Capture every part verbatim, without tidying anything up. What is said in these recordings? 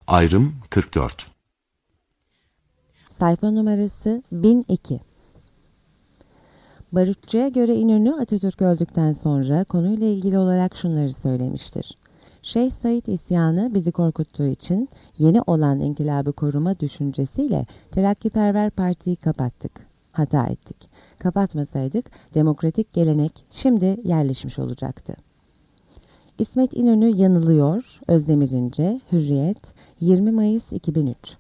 Ayrım kırk dört. Sayfa numarası bin iki. Barutçu'ya göre İnönü Atatürk öldükten sonra konuyla ilgili olarak şunları söylemiştir. Şeyh Said isyanı bizi korkuttuğu için yeni olan inkılabı koruma düşüncesiyle Terakkiperver Parti'yi kapattık. Hata ettik. Kapatmasaydık demokratik gelenek şimdi yerleşmiş olacaktı. İsmet İnönü yanılıyor. Özdemir İnce, Hürriyet, yirmi Mayıs iki bin üç.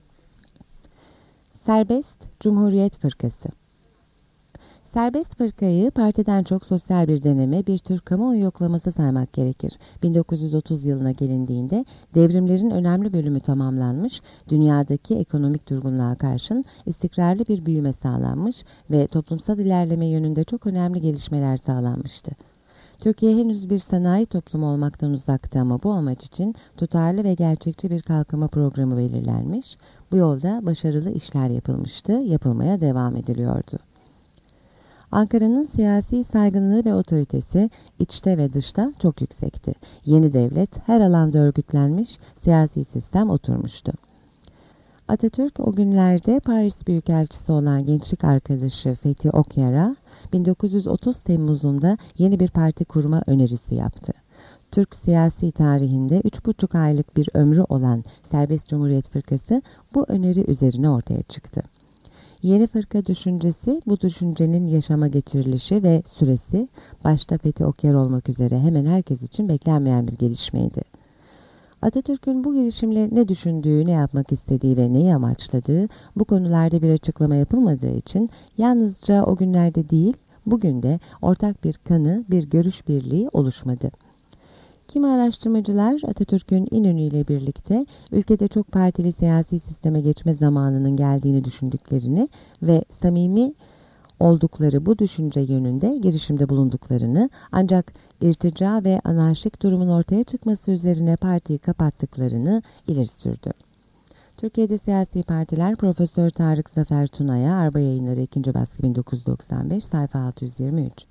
Serbest Cumhuriyet Fırkası. Serbest fırkayı partiden çok sosyal bir deneme, bir tür kamuoyu yoklaması saymak gerekir. bin dokuz yüz otuz yılına gelindiğinde devrimlerin önemli bölümü tamamlanmış, dünyadaki ekonomik durgunluğa karşın istikrarlı bir büyüme sağlanmış ve toplumsal ilerleme yönünde çok önemli gelişmeler sağlanmıştı. Türkiye henüz bir sanayi toplumu olmaktan uzaktı ama bu amaç için tutarlı ve gerçekçi bir kalkınma programı belirlenmiş, bu yolda başarılı işler yapılmıştı, yapılmaya devam ediliyordu. Ankara'nın siyasi saygınlığı ve otoritesi içte ve dışta çok yüksekti. Yeni devlet her alanda örgütlenmiş, siyasi sistem oturmuştu. Atatürk o günlerde Paris Büyükelçisi olan gençlik arkadaşı Fethi Okyar'a bin dokuz yüz otuz Temmuz'unda yeni bir parti kurma önerisi yaptı. Türk siyasi tarihinde üç buçuk aylık bir ömrü olan Serbest Cumhuriyet Fırkası bu öneri üzerine ortaya çıktı. Yeni fırka düşüncesi, bu düşüncenin yaşama geçirilişi ve süresi, başta Fethi Okyar olmak üzere hemen herkes için beklenmeyen bir gelişmeydi. Atatürk'ün bu girişimle ne düşündüğü, ne yapmak istediği ve neyi amaçladığı, bu konularda bir açıklama yapılmadığı için yalnızca o günlerde değil, bugün de ortak bir kanı, bir görüş birliği oluşmadı. Kimi araştırmacılar Atatürk'ün İnönü ile birlikte ülkede çok partili siyasi sisteme geçme zamanının geldiğini düşündüklerini ve samimi oldukları bu düşünce yönünde girişimde bulunduklarını, ancak irtica ve anarşik durumun ortaya çıkması üzerine partiyi kapattıklarını ileri sürdü. Türkiye'de siyasi partiler Profesör Tarık Zafer Tuna'ya, Arba Yayınları ikinci baskı bin dokuz yüz doksan beş sayfa altı yüz yirmi üç.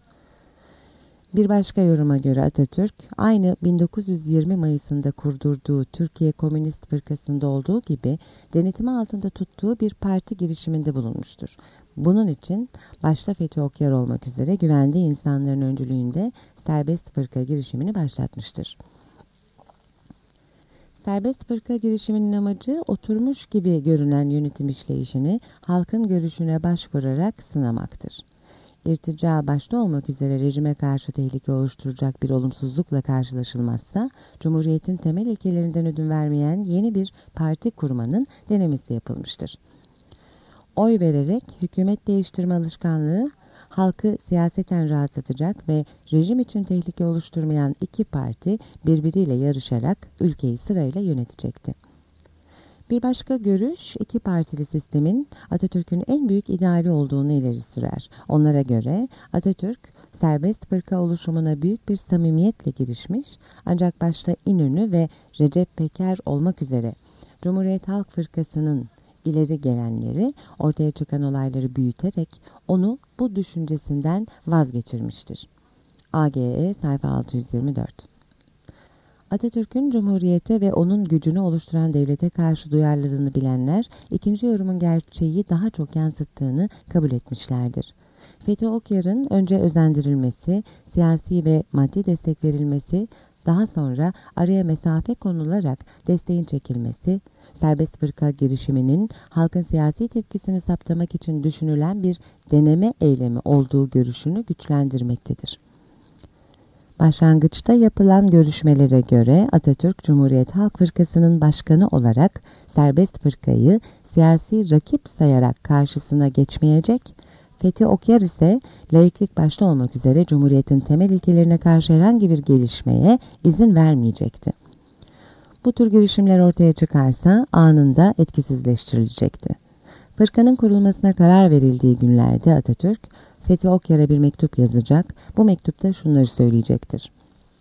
Bir başka yoruma göre Atatürk, aynı bin dokuz yüz yirmi Mayıs'ında kurdurduğu Türkiye Komünist Fırkası'nda olduğu gibi denetimi altında tuttuğu bir parti girişiminde bulunmuştur. Bunun için başta Fethi Okyar olmak üzere güvendiği insanların öncülüğünde serbest fırka girişimini başlatmıştır. Serbest fırka girişiminin amacı oturmuş gibi görünen yönetim işleyişini halkın görüşüne başvurarak sınamaktır. İrtica başta olmak üzere rejime karşı tehlike oluşturacak bir olumsuzlukla karşılaşılmazsa, Cumhuriyet'in temel ilkelerinden ödün vermeyen yeni bir parti kurmanın denemesi yapılmıştır. Oy vererek hükümet değiştirme alışkanlığı, halkı siyaseten rahatlatacak ve rejim için tehlike oluşturmayan iki parti birbiriyle yarışarak ülkeyi sırayla yönetecekti. Bir başka görüş, iki partili sistemin Atatürk'ün en büyük ideali olduğunu ileri sürer. Onlara göre Atatürk, serbest fırka oluşumuna büyük bir samimiyetle girişmiş, ancak başta İnönü ve Recep Peker olmak üzere Cumhuriyet Halk Fırkası'nın ileri gelenleri ortaya çıkan olayları büyüterek onu bu düşüncesinden vazgeçirmiştir. A G E sayfa altı yüz yirmi dört. Atatürk'ün Cumhuriyete ve onun gücünü oluşturan devlete karşı duyarlılığını bilenler, ikinci yorumun gerçeği daha çok yansıttığını kabul etmişlerdir. Fethi Okyar'ın önce özendirilmesi, siyasi ve maddi destek verilmesi, daha sonra araya mesafe konularak desteğin çekilmesi, serbest fırka girişiminin halkın siyasi tepkisini saptamak için düşünülen bir deneme eylemi olduğu görüşünü güçlendirmektedir. Başlangıçta yapılan görüşmelere göre Atatürk, Cumhuriyet Halk Fırkası'nın başkanı olarak serbest fırkayı siyasi rakip sayarak karşısına geçmeyecek, Fethi Okyar ise laiklik başta olmak üzere Cumhuriyet'in temel ilkelerine karşı herhangi bir gelişmeye izin vermeyecekti. Bu tür girişimler ortaya çıkarsa anında etkisizleştirilecekti. Fırkanın kurulmasına karar verildiği günlerde Atatürk, Fethi Okyar'a bir mektup yazacak, bu mektupta şunları söyleyecektir.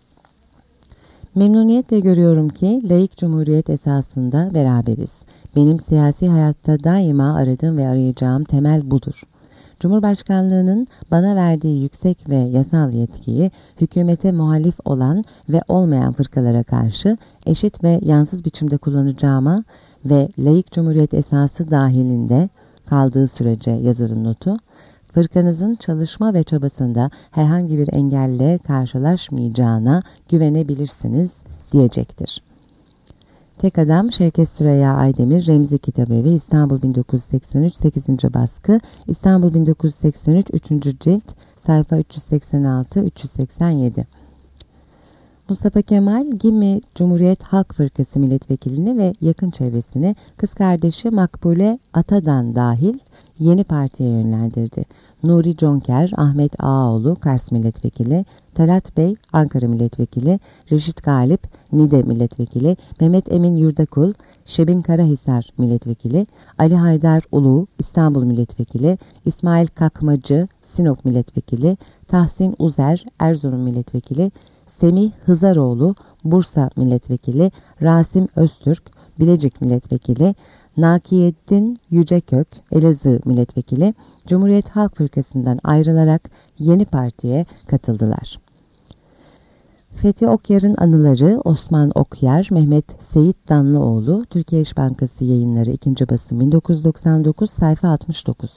Memnuniyetle görüyorum ki laik cumhuriyet esasında beraberiz. Benim siyasi hayatta daima aradığım ve arayacağım temel budur. Cumhurbaşkanlığının bana verdiği yüksek ve yasal yetkiyi hükümete muhalif olan ve olmayan fırkalara karşı eşit ve yansız biçimde kullanacağıma ve laik cumhuriyet esası dahilinde kaldığı sürece yazarın notu, fırkanızın çalışma ve çabasında herhangi bir engelle karşılaşmayacağına güvenebilirsiniz diyecektir. Tek Adam Şevket Süreyya Aydemir Remzi Kitabevi İstanbul bin dokuz yüz seksen üç sekizinci baskı İstanbul bin dokuz yüz seksen üç üçüncü cilt sayfa üç yüz seksen altı üç yüz seksen yedi. Mustafa Kemal Gimmi Cumhuriyet Halk Fırkası milletvekilini ve yakın çevresini kız kardeşi Makbule Atadan dahil yeni partiye yönlendirdi. Nuri Conker, Ahmet Ağaoğlu Kars milletvekili, Talat Bey Ankara milletvekili, Reşit Galip Niğde milletvekili, Mehmet Emin Yurdakul Şebin Karahisar milletvekili, Ali Haydar Ulu İstanbul milletvekili, İsmail Kakmacı Sinop milletvekili, Tahsin Uzer Erzurum milletvekili, Semih Hızaroğlu Bursa milletvekili, Rasim Öztürk Bilecik milletvekili, Nakiyeddin Yücekök Elazığ milletvekili Cumhuriyet Halk Fırkası'ndan ayrılarak yeni partiye katıldılar. Fethi Okyar'ın anıları Osman Okyar, Mehmet Seyit Danlıoğlu, Türkiye İş Bankası Yayınları ikinci basım bin dokuz yüz doksan dokuz sayfa altmış dokuz.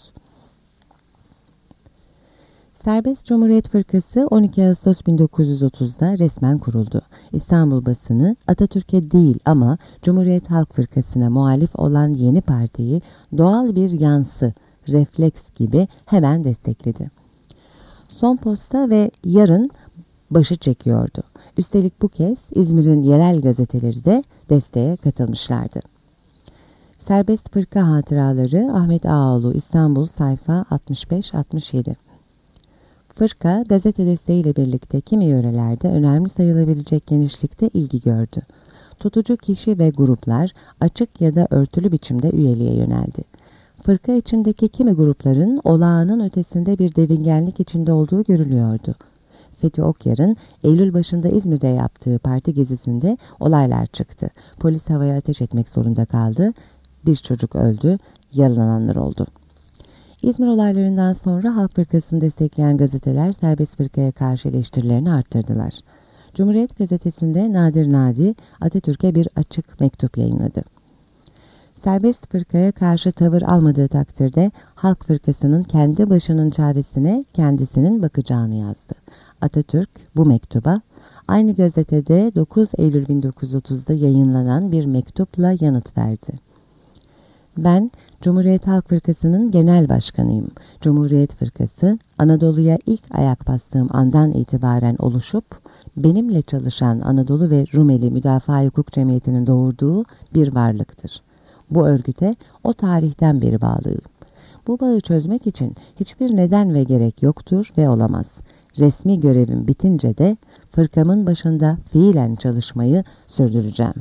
Serbest Cumhuriyet Fırkası on iki Ağustos bin dokuz yüz otuzda resmen kuruldu. İstanbul basını Atatürk'e değil ama Cumhuriyet Halk Fırkası'na muhalif olan yeni partiyi doğal bir yansı, refleks gibi hemen destekledi. Son Posta ve Yarın başı çekiyordu. Üstelik bu kez İzmir'in yerel gazeteleri de desteğe katılmışlardı. Serbest Fırka Hatıraları Ahmet Ağaoğlu İstanbul sayfa altmış beş altmış yedi. Fırka, gazete desteğiyle birlikte kimi yörelerde önemli sayılabilecek genişlikte ilgi gördü. Tutucu kişi ve gruplar açık ya da örtülü biçimde üyeliğe yöneldi. Fırka içindeki kimi grupların olağanın ötesinde bir devingenlik içinde olduğu görülüyordu. Fethi Okyar'ın Eylül başında İzmir'de yaptığı parti gezisinde olaylar çıktı. Polis havaya ateş etmek zorunda kaldı. Bir çocuk öldü, yaralananlar oldu. İzmir olaylarından sonra Halk Fırkası'nı destekleyen gazeteler serbest fırkaya karşı eleştirilerini arttırdılar. Cumhuriyet gazetesinde Nadir Nadi Atatürk'e bir açık mektup yayınladı. Serbest fırkaya karşı tavır almadığı takdirde Halk Fırkası'nın kendi başının çaresine kendisinin bakacağını yazdı. Atatürk bu mektuba aynı gazetede dokuz Eylül bin dokuz yüz otuzda yayınlanan bir mektupla yanıt verdi. Ben Cumhuriyet Halk Fırkası'nın genel başkanıyım. Cumhuriyet Fırkası Anadolu'ya ilk ayak bastığım andan itibaren oluşup benimle çalışan Anadolu ve Rumeli Müdafaa Hukuk Cemiyeti'nin doğurduğu bir varlıktır. Bu örgüte o tarihten beri bağlıyım. Bu bağı çözmek için hiçbir neden ve gerek yoktur ve olamaz. Resmi görevim bitince de fırkamın başında fiilen çalışmayı sürdüreceğim.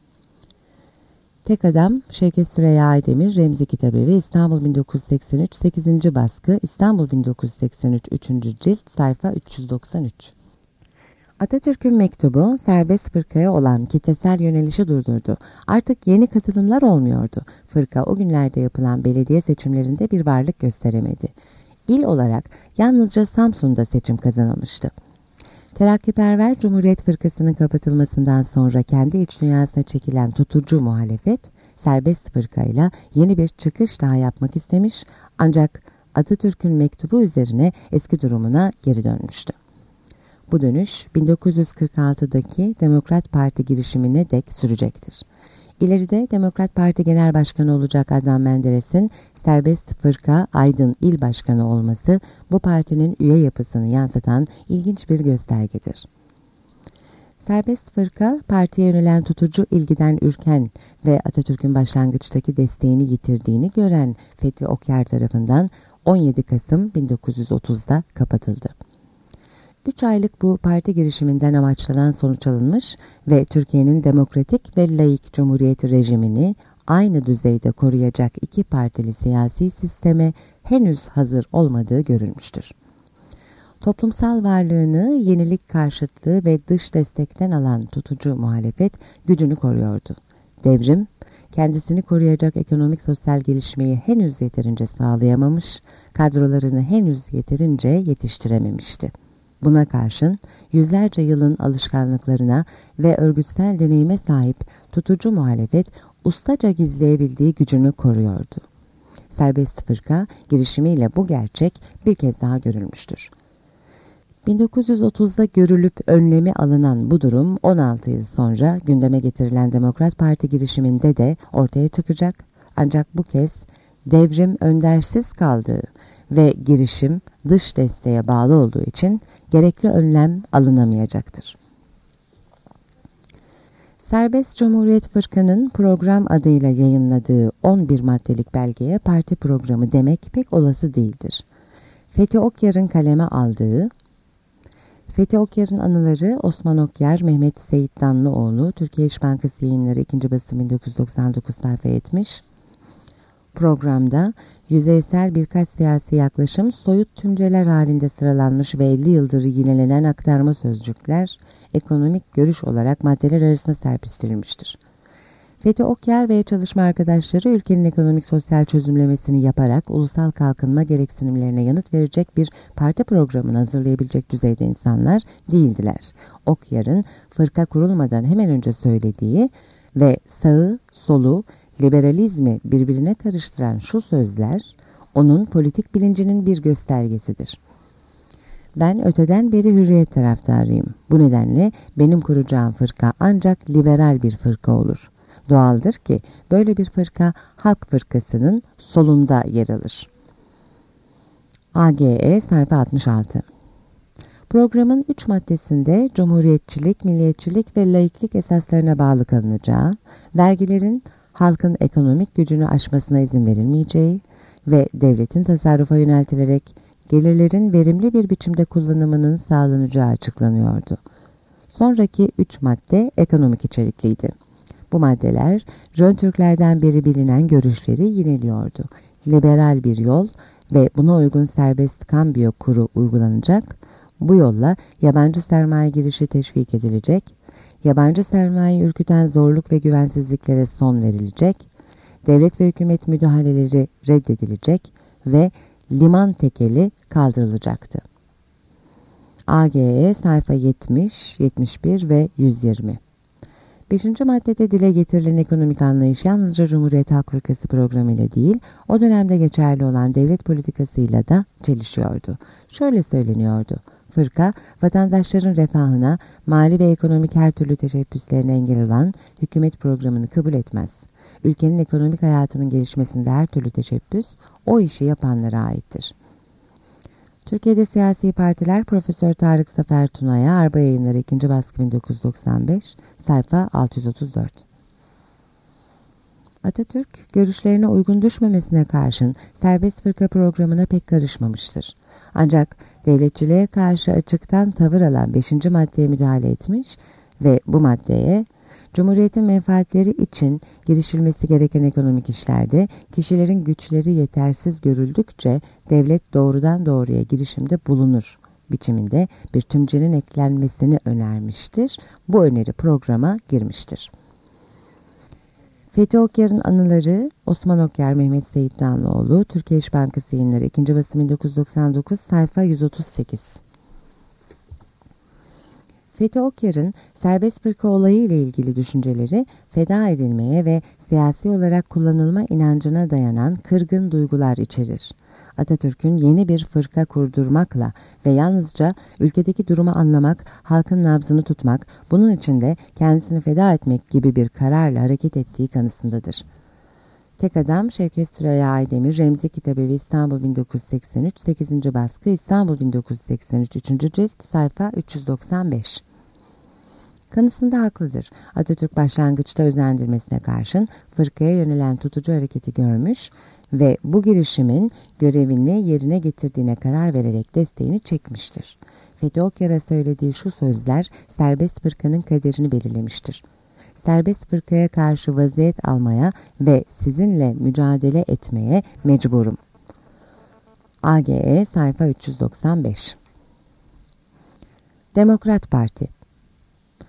Tek Adam Şevket Süreyya Aydemir Remzi Kitabevi İstanbul bin dokuz yüz seksen üç sekizinci baskı İstanbul bin dokuz yüz seksen üç üçüncü cilt sayfa üç yüz doksan üç. Atatürk'ün mektubu serbest fırkaya olan kitlesel yönelişi durdurdu. Artık yeni katılımlar olmuyordu. Fırka o günlerde yapılan belediye seçimlerinde bir varlık gösteremedi. İl olarak yalnızca Samsun'da seçim kazanılmıştı. Terakkiperver Cumhuriyet Fırkası'nın kapatılmasından sonra kendi iç dünyasına çekilen tutucu muhalefet, serbest fırkayla yeni bir çıkış daha yapmak istemiş ancak Atatürk'ün mektubu üzerine eski durumuna geri dönmüştü. Bu dönüş bin dokuz yüz kırk altıdaki Demokrat Parti girişimine dek sürecektir. İleride Demokrat Parti Genel Başkanı olacak Adnan Menderes'in Serbest Fırka Aydın İl Başkanı olması bu partinin üye yapısını yansıtan ilginç bir göstergedir. Serbest Fırka, partiye yönelen tutucu ilgiden ürken ve Atatürk'ün başlangıçtaki desteğini yitirdiğini gören Fethi Okyar tarafından on yedi Kasım bin dokuz yüz otuzda kapatıldı. Üç aylık bu parti girişiminden amaçlanan sonuç alınmış ve Türkiye'nin demokratik ve laik cumhuriyeti rejimini aynı düzeyde koruyacak iki partili siyasi sisteme henüz hazır olmadığı görülmüştür. Toplumsal varlığını yenilik karşıtlığı ve dış destekten alan tutucu muhalefet gücünü koruyordu. Devrim, kendisini koruyacak ekonomik sosyal gelişmeyi henüz yeterince sağlayamamış, kadrolarını henüz yeterince yetiştirememişti. Buna karşın yüzlerce yılın alışkanlıklarına ve örgütsel deneyime sahip tutucu muhalefet ustaca gizleyebildiği gücünü koruyordu. Serbest fırka girişimiyle bu gerçek bir kez daha görülmüştür. bin dokuz yüz otuzda görülüp önlemi alınan bu durum on altı yıl sonra gündeme getirilen Demokrat Parti girişiminde de ortaya çıkacak. Ancak bu kez devrim öndersiz kaldığı ve girişim dış desteğe bağlı olduğu için gerekli önlem alınamayacaktır. Serbest Cumhuriyet Fırka'nın program adıyla yayınladığı on bir maddelik belgeye parti programı demek pek olası değildir. Fethi Okyar'ın kaleme aldığı, Fethi Okyar'ın anıları Osman Okyar, Mehmet Seyit Danlıoğlu, Türkiye İş Bankası Yayınları ikinci basım bin dokuz yüz doksan dokuz sayfa yetmiş. Programda yüzeysel birkaç siyasi yaklaşım soyut tümceler halinde sıralanmış ve elli yıldır yinelenen aktarma sözcükler ekonomik görüş olarak maddeler arasında serpiştirilmiştir. Fethi Okyar ve çalışma arkadaşları ülkenin ekonomik sosyal çözümlemesini yaparak ulusal kalkınma gereksinimlerine yanıt verecek bir parti programını hazırlayabilecek düzeyde insanlar değildiler. Okyar'ın fırka kurulmadan hemen önce söylediği ve sağı, solu, liberalizmi birbirine karıştıran şu sözler onun politik bilincinin bir göstergesidir. Ben öteden beri hürriyet taraftarıyım. Bu nedenle benim kuracağım fırka ancak liberal bir fırka olur. Doğaldır ki böyle bir fırka Halk Fırkası'nın solunda yer alır. A G E sayfa altmış altı. Programın üç maddesinde cumhuriyetçilik, milliyetçilik ve laiklik esaslarına bağlı kalınacağı, vergilerin halkın ekonomik gücünü aşmasına izin verilmeyeceği ve devletin tasarrufa yöneltilerek gelirlerin verimli bir biçimde kullanımının sağlanacağı açıklanıyordu. Sonraki üç madde ekonomik içerikliydi. Bu maddeler Jön Türklerden beri bilinen görüşleri yineliyordu. Liberal bir yol ve buna uygun serbest kambiyo kuru uygulanacak. Bu yolla yabancı sermaye girişi teşvik edilecek. Yabancı sermaye ürküten zorluk ve güvensizliklere son verilecek. Devlet ve hükümet müdahaleleri reddedilecek ve liman tekeli kaldırılacaktı. A G E sayfa yetmiş, yetmiş bir ve yüz yirmi. Beşinci maddede dile getirilen ekonomik anlayış yalnızca Cumhuriyet Halk Fırkası programı ile değil, o dönemde geçerli olan devlet politikasıyla da çelişiyordu. Şöyle söyleniyordu: fırka, vatandaşların refahına, mali ve ekonomik her türlü teşebbüslerine engel olan hükümet programını kabul etmez. Ülkenin ekonomik hayatının gelişmesinde her türlü teşebbüs, o işi yapanlara aittir. Türkiye'de siyasi partiler Profesör Tarık Zafer Tuna'ya, Arba Yayınları ikinci baskı bin dokuz yüz doksan beş, sayfa altı yüz otuz dört. Atatürk, görüşlerine uygun düşmemesine karşın serbest fırka programına pek karışmamıştır. Ancak devletçiliğe karşı açıktan tavır alan beşinci maddeye müdahale etmiş ve bu maddeye, Cumhuriyetin menfaatleri için girişilmesi gereken ekonomik işlerde kişilerin güçleri yetersiz görüldükçe devlet doğrudan doğruya girişimde bulunur biçiminde bir tümcenin eklenmesini önermiştir. Bu öneri programa girmiştir. Fethi Okyar'ın anıları Osman Okyar, Mehmet Seyit Danlıoğlu, Türkiye İş Bankası Yayınları ikinci basım bin dokuz yüz doksan dokuz, sayfa yüz otuz sekiz. Fethi Okyar'ın serbest fırka olayı ile ilgili düşünceleri feda edilmeye ve siyasi olarak kullanılma inancına dayanan kırgın duygular içerir. Atatürk'ün yeni bir fırka kurdurmakla ve yalnızca ülkedeki durumu anlamak, halkın nabzını tutmak, bunun için de kendisini feda etmek gibi bir kararla hareket ettiği kanısındadır. Tek Adam, Şevket Süreyya Aydemir, Remzi Kitabevi, İstanbul bin dokuz yüz seksen üç, sekizinci baskı, İstanbul bin dokuz yüz seksen üç, üçüncü cilt, sayfa üç yüz doksan beş. Kanısında haklıdır. Atatürk başlangıçta özendirmesine karşın fırkaya yönelen tutucu hareketi görmüş ve bu girişimin görevini yerine getirdiğine karar vererek desteğini çekmiştir. Fethi Okyar'a söylediği şu sözler serbest fırkanın kaderini belirlemiştir. Serbest fırkaya karşı vaziyet almaya ve sizinle mücadele etmeye mecburum. A G E sayfa üç yüz doksan beş. Demokrat Parti.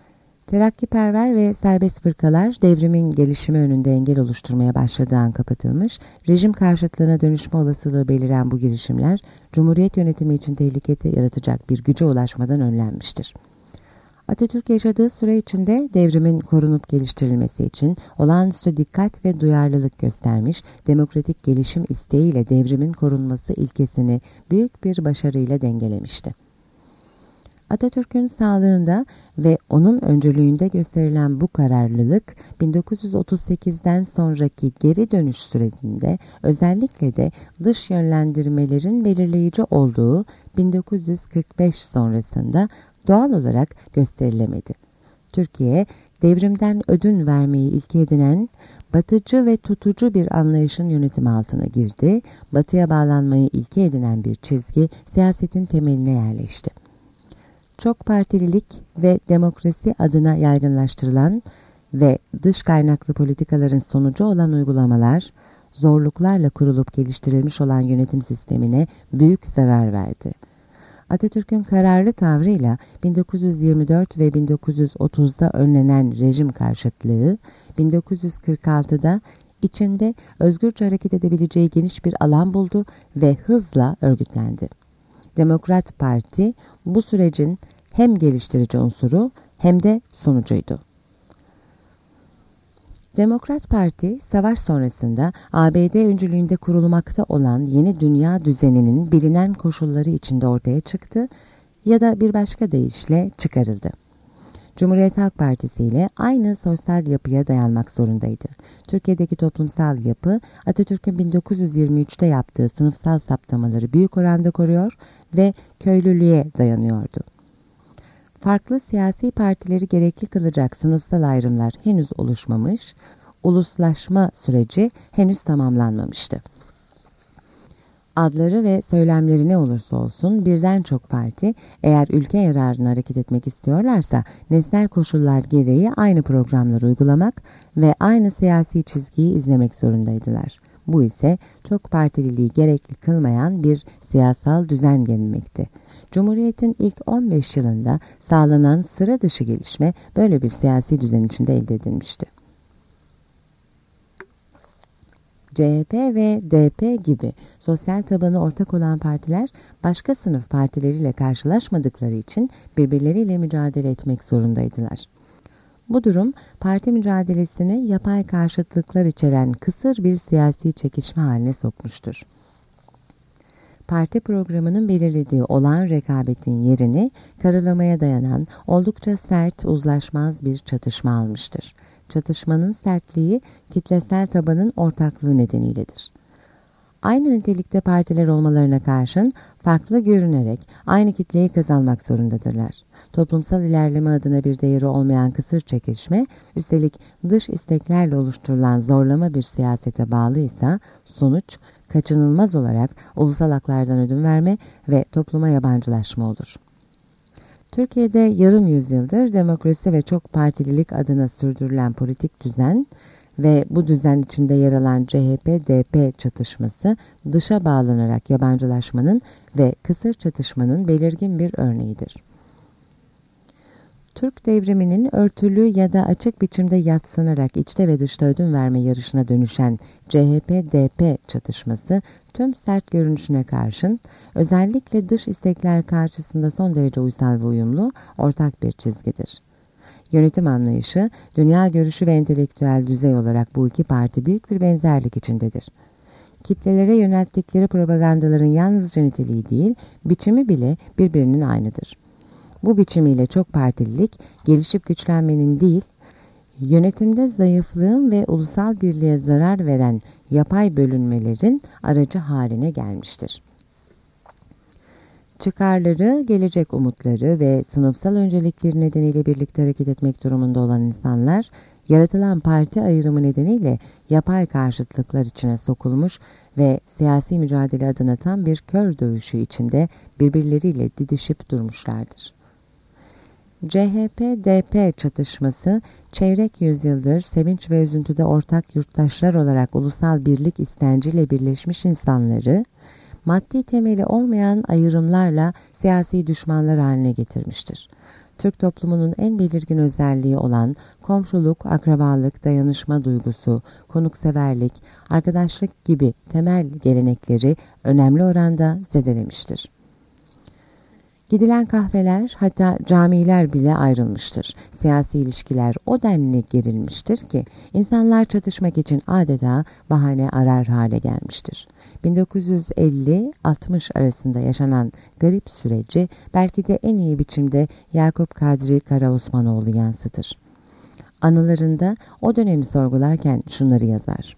Terakkiperver ve serbest fırkalar devrimin gelişimi önünde engel oluşturmaya başladığı an kapatılmış, rejim karşıtlığına dönüşme olasılığı beliren bu girişimler, Cumhuriyet yönetimi için tehlikede yaratacak bir güce ulaşmadan önlenmiştir. Atatürk yaşadığı süre içinde devrimin korunup geliştirilmesi için olağanüstü dikkat ve duyarlılık göstermiş, demokratik gelişim isteğiyle devrimin korunması ilkesini büyük bir başarıyla dengelemişti. Atatürk'ün sağlığında ve onun öncülüğünde gösterilen bu kararlılık, bin dokuz yüz otuz sekizden sonraki geri dönüş sürecinde özellikle de dış yönlendirmelerin belirleyici olduğu bin dokuz yüz kırk beş sonrasında doğal olarak gösterilemedi. Türkiye, devrimden ödün vermeyi ilke edinen, batıcı ve tutucu bir anlayışın yönetimi altına girdi, batıya bağlanmayı ilke edinen bir çizgi siyasetin temeline yerleşti. Çok partililik ve demokrasi adına yaygınlaştırılan ve dış kaynaklı politikaların sonucu olan uygulamalar, zorluklarla kurulup geliştirilmiş olan yönetim sistemine büyük zarar verdi. Atatürk'ün kararlı tavrıyla bin dokuz yüz yirmi dört ve bin dokuz yüz otuzda önlenen rejim karşıtlığı, bin dokuz yüz kırk altıda içinde özgürce hareket edebileceği geniş bir alan buldu ve hızla örgütlendi. Demokrat Parti bu sürecin hem geliştirici unsuru hem de sonucuydu. Demokrat Parti, savaş sonrasında A B D öncülüğünde kurulmakta olan yeni dünya düzeninin bilinen koşulları içinde ortaya çıktı ya da bir başka deyişle çıkarıldı. Cumhuriyet Halk Partisi ile aynı sosyal yapıya dayanmak zorundaydı. Türkiye'deki toplumsal yapı, Atatürk'ün bin dokuz yüz yirmi üçte yaptığı sınıfsal saptamaları büyük oranda koruyor ve köylülüğe dayanıyordu. Farklı siyasi partileri gerekli kılacak sınıfsal ayrımlar henüz oluşmamış, uluslaşma süreci henüz tamamlanmamıştı. Adları ve söylemleri ne olursa olsun birden çok parti, eğer ülke yararına hareket etmek istiyorlarsa nesnel koşullar gereği aynı programları uygulamak ve aynı siyasi çizgiyi izlemek zorundaydılar. Bu ise çok partililiği gerekli kılmayan bir siyasal düzen gelmekti. Cumhuriyet'in ilk on beş yılında sağlanan sıra dışı gelişme böyle bir siyasi düzen içinde elde edilmişti. C H P ve D P gibi sosyal tabanı ortak olan partiler başka sınıf partileriyle karşılaşmadıkları için birbirleriyle mücadele etmek zorundaydılar. Bu durum parti mücadelesini yapay karşıtlıklar içeren kısır bir siyasi çekişme haline sokmuştur. Parti programının belirlediği olağan rekabetin yerini karalamaya dayanan oldukça sert, uzlaşmaz bir çatışma almıştır. Çatışmanın sertliği kitlesel tabanın ortaklığı nedeniyledir. Aynı nitelikte partiler olmalarına karşın farklı görünerek aynı kitleyi kazanmak zorundadırlar. Toplumsal ilerleme adına bir değeri olmayan kısır çekişme, üstelik dış isteklerle oluşturulan zorlama bir siyasete bağlıysa sonuç kaçınılmaz olarak ulusal haklardan ödün verme ve topluma yabancılaşma olur. Türkiye'de yarım yüzyıldır demokrasi ve çok partililik adına sürdürülen politik düzen ve bu düzen içinde yer alan C H P D P çatışması dışa bağlanarak yabancılaşmanın ve kısır çatışmanın belirgin bir örneğidir. Türk devriminin örtülü ya da açık biçimde yadsınarak içte ve dışta ödün verme yarışına dönüşen C H P D P çatışması tüm sert görünüşüne karşın özellikle dış istekler karşısında son derece uysal ve uyumlu ortak bir çizgidir. Yönetim anlayışı, dünya görüşü ve entelektüel düzey olarak bu iki parti büyük bir benzerlik içindedir. Kitlelere yönelttikleri propagandaların yalnızca niteliği değil, biçimi bile birbirinin aynıdır. Bu biçimiyle çok partililik, gelişip güçlenmenin değil, yönetimde zayıflığın ve ulusal birliğe zarar veren yapay bölünmelerin aracı haline gelmiştir. Çıkarları, gelecek umutları ve sınıfsal öncelikleri nedeniyle birlikte hareket etmek durumunda olan insanlar, yaratılan parti ayrımı nedeniyle yapay karşıtlıklar içine sokulmuş ve siyasi mücadele adına tam bir kör dövüşü içinde birbirleriyle didişip durmuşlardır. C H P D P çatışması, çeyrek yüzyıldır sevinç ve üzüntüde ortak yurttaşlar olarak ulusal birlik istenciyle birleşmiş insanları, maddi temeli olmayan ayrımlarla siyasi düşmanlar haline getirmiştir. Türk toplumunun en belirgin özelliği olan komşuluk, akrabalık, dayanışma duygusu, konukseverlik, arkadaşlık gibi temel gelenekleri önemli oranda zedelemiştir. Gidilen kahveler, hatta camiler bile ayrılmıştır. Siyasi ilişkiler o denli gerilmiştir ki insanlar çatışmak için adeta bahane arar hale gelmiştir. bin dokuz yüz elli altmış arasında yaşanan garip süreci belki de en iyi biçimde Yakup Kadri Karaosmanoğlu yansıtır. Anılarında o dönemi sorgularken şunları yazar.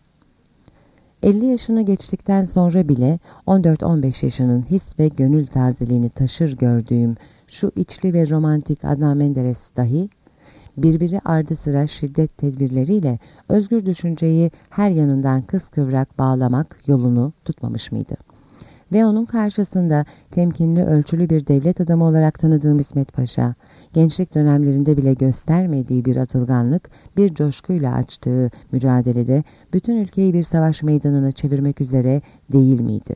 elli yaşını geçtikten sonra bile on dört on beş yaşının his ve gönül tazeliğini taşır gördüğüm şu içli ve romantik Adnan Menderes dahi birbiri ardı sıra şiddet tedbirleriyle özgür düşünceyi her yanından kıskıvrak bağlamak yolunu tutmamış mıydı? Ve onun karşısında temkinli, ölçülü bir devlet adamı olarak tanıdığım İsmet Paşa, gençlik dönemlerinde bile göstermediği bir atılganlık, bir coşkuyla açtığı mücadelede bütün ülkeyi bir savaş meydanına çevirmek üzere değil miydi?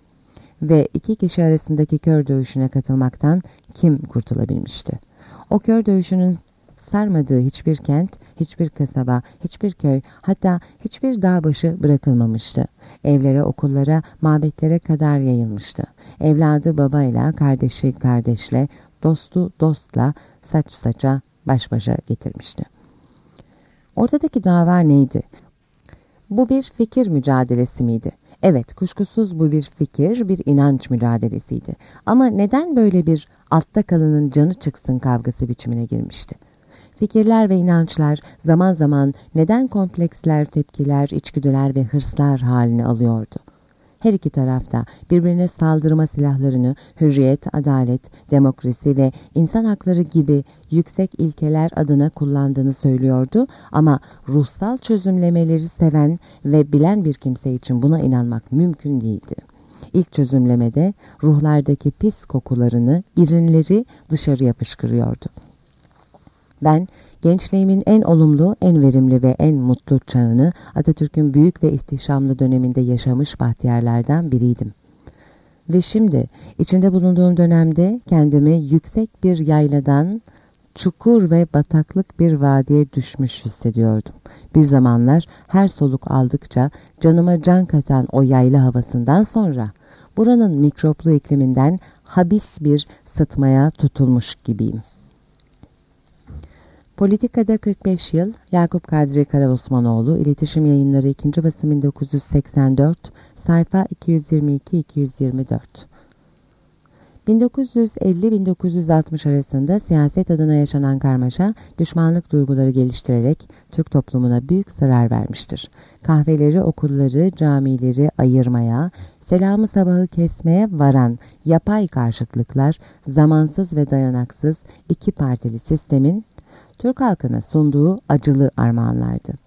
Ve iki kişi arasındaki kör dövüşüne katılmaktan kim kurtulabilmişti? O kör dövüşünün sarmadığı hiçbir kent, hiçbir kasaba, hiçbir köy, hatta hiçbir dağ başı bırakılmamıştı. Evlere, okullara, mabetlere kadar yayılmıştı. Evladı babayla, kardeşi kardeşle, dostu dostla, saç saça, baş başa getirmişti. Ortadaki dava neydi? Bu bir fikir mücadelesi miydi? Evet, kuşkusuz bu bir fikir, bir inanç mücadelesiydi. Ama neden böyle bir altta kalanın canı çıksın kavgası biçimine girmişti? Fikirler ve inançlar zaman zaman neden kompleksler, tepkiler, içgüdüler ve hırslar halini alıyordu? Her iki tarafta birbirine saldırma silahlarını hürriyet, adalet, demokrasi ve insan hakları gibi yüksek ilkeler adına kullandığını söylüyordu ama ruhsal çözümlemeleri seven ve bilen bir kimse için buna inanmak mümkün değildi. İlk çözümlemede ruhlardaki pis kokularını, irinleri dışarıya fışkırıyordu. Ben gençliğimin en olumlu, en verimli ve en mutlu çağını Atatürk'ün büyük ve ihtişamlı döneminde yaşamış bahtiyarlardan biriydim. Ve şimdi içinde bulunduğum dönemde kendimi yüksek bir yayladan çukur ve bataklık bir vadiye düşmüş hissediyordum. Bir zamanlar her soluk aldıkça canıma can katan o yayla havasından sonra buranın mikroplu ikliminden habis bir sıtmaya tutulmuş gibiyim. Politikada kırk beş yıl, Yakup Kadri Karaosmanoğlu, İletişim Yayınları ikinci basım bin dokuz yüz seksen dört, sayfa iki yüz yirmi iki iki yüz yirmi dört. bin dokuz yüz elli bin dokuz yüz altmış arasında siyaset adına yaşanan karmaşa, düşmanlık duyguları geliştirerek Türk toplumuna büyük zarar vermiştir. Kahveleri, okulları, camileri ayırmaya, selamı sabahı kesmeye varan yapay karşıtlıklar, zamansız ve dayanaksız iki partili sistemin Türk halkına sunduğu acılı armağanlardı.